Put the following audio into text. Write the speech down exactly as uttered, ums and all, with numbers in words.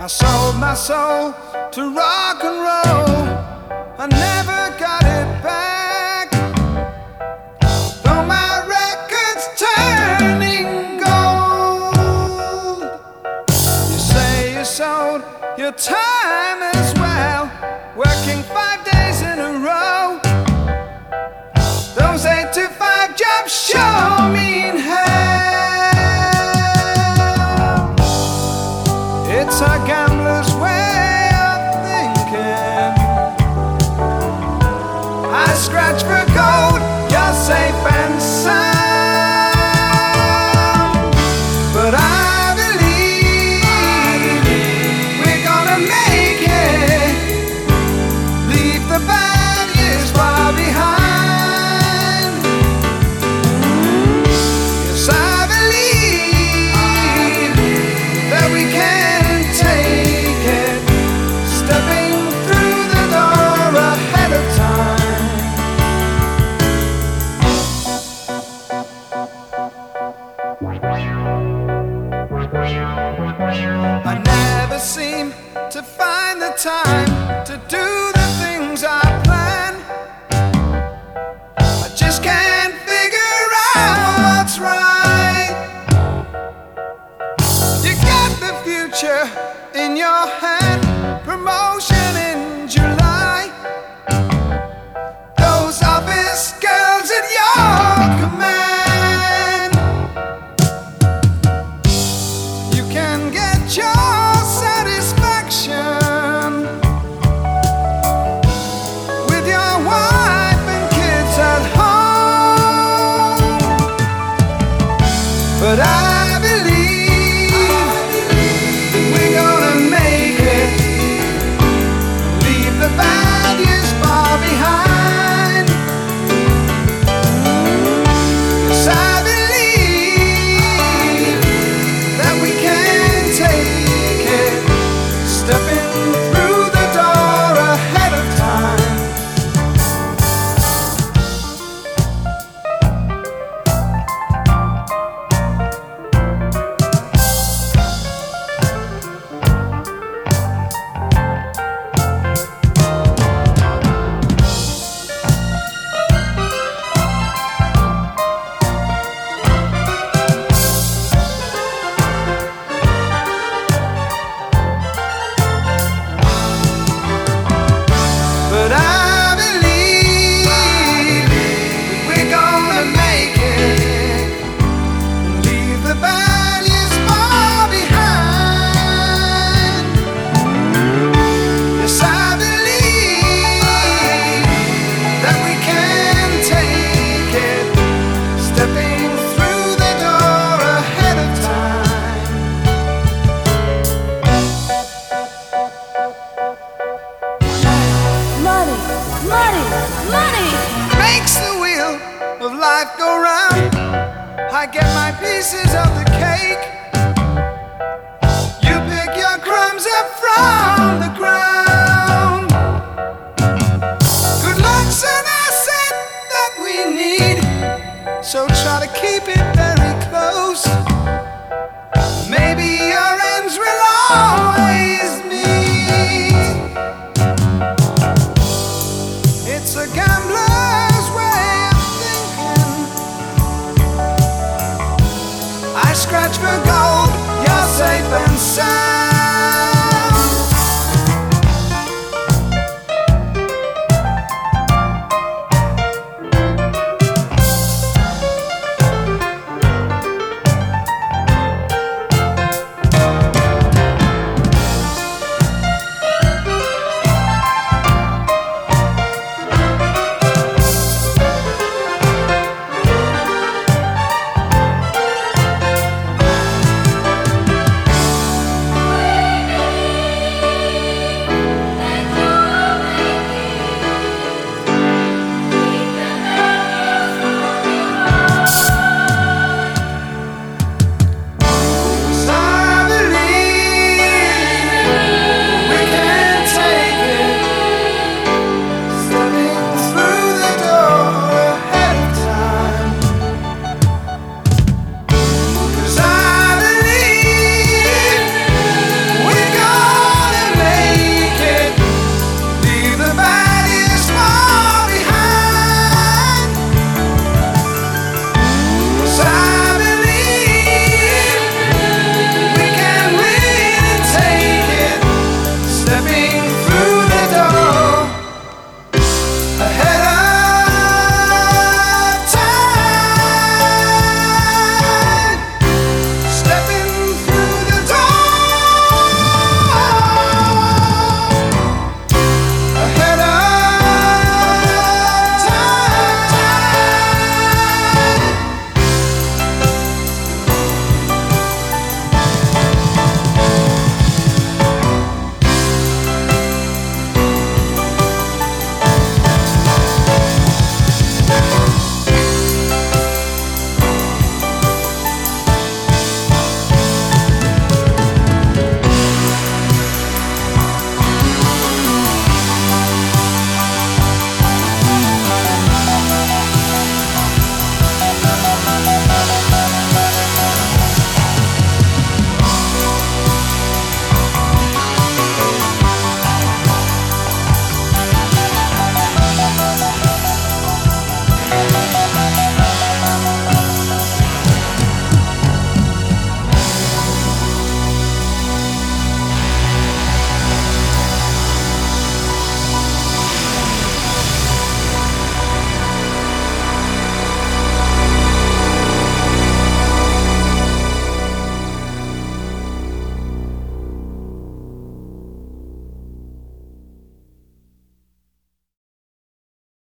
sold my soul to rock and roll. I never got it back, though my record's turning gold. You say you sold your time as well, working five days in a row. Those eight to five jobs sure mean hell. It's a gambler's way of thinking. I scratch for gold, you're safe and sound. But I believe we're gonna make it, leave the bad years far behind. Yes, I believe that we can take it, stepping through the door ahead of time. I never seem to find the time to do the things I plan. I just can't figure out what's right. You got the future in your hand, promotion in July. Those office girls at your command. You can get your satisfaction with your wife and kids at home. But I life go round, I get my pieces of the cake. You pick your crumbs up from the ground. Good luck's an asset that we need, so try to keep it very close. Maybe